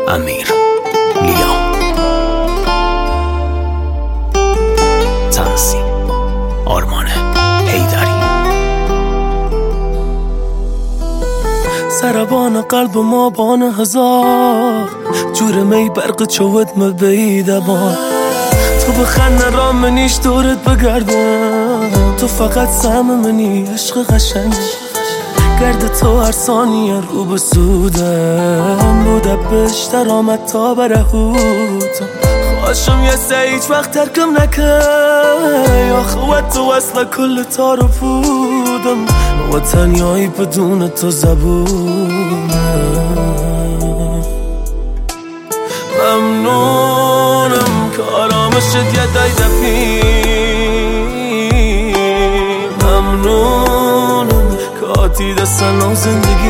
امیر لیا، تنظیم آرمان حیدری. سربان قلب ما بان هزار جور می برق چوت مبیده بان. تو بخند را منیش دورت بگردم، تو فقط سهم منی عشق قشنگ. گرد تو هر ثانیه رو بسودم، بوده بشتر آمد تا برهوتم. خواشم یه سه هیچ وقت ترکم نکن، یا خوات تو اصلا کل تا رو بودم و تنیایی بدون تو زبونم. ممنونم که آرامشت یه دای دفی، ممنونم که آتی دستن و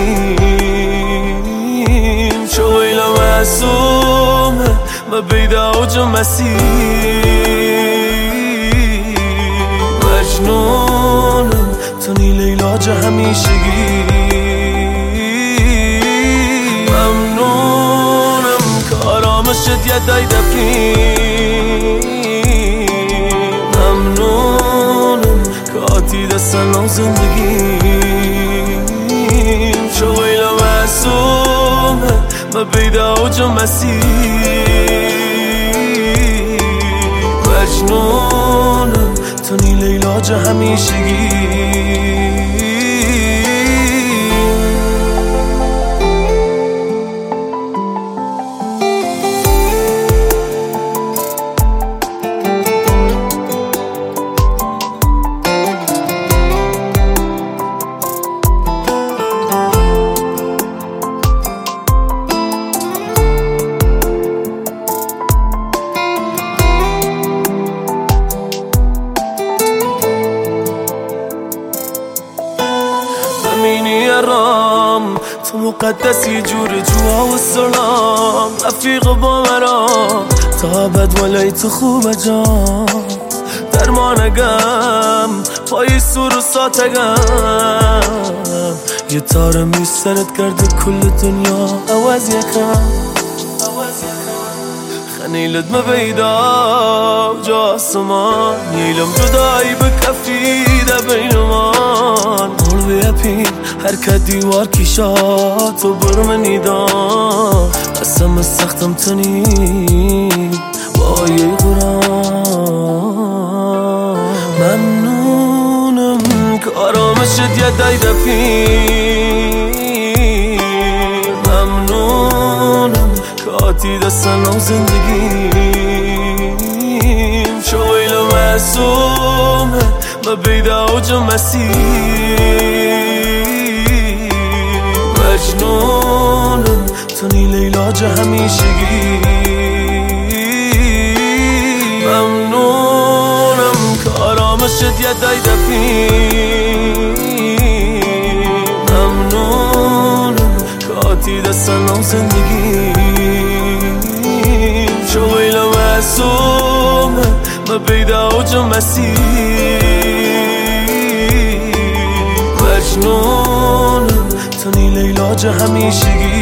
زندگیم. چو ویلا معصومه ما بیده اوج مسیح. مجنونم تو نیل علاج همیشگی. ممنونم که آرامشت یه دای دفی، ممنونم که آتی دستن و زندگیم. چو ویلا معصومه ما بیده اوج مسیح. مجنونم تو نیل علاج همیشگی. رام تو مقدسی جور جوا و سلام، رفیق با مرا تا بد ولی تو خوب جام. درمانگم پای سور و ساتگم، یه تار میسترد کرده کل دنیا عوض یکم. خنیلت مبیدا جا آسمان، نیلم جدایی بکفیده بینمان. قلبی اپین هر که دیوار کیشا تو برمنی دان. قسم سختم تنی با یه قرآن. ممنونم که آرامشت یه دای دفی، ممنونم که آتی دستن و زندگیم. چو ویلا معصومه ما بیده اوج مسیح. مجنونم تو نیل علاج همیشگی. ممنونم که آرامشت یه دای دفی، ممنونم که آتی دستن و زندگیم. چو ویلا معصومه ما بیده اوج مسیح. مجنونم تو نیل علاج همیشگی.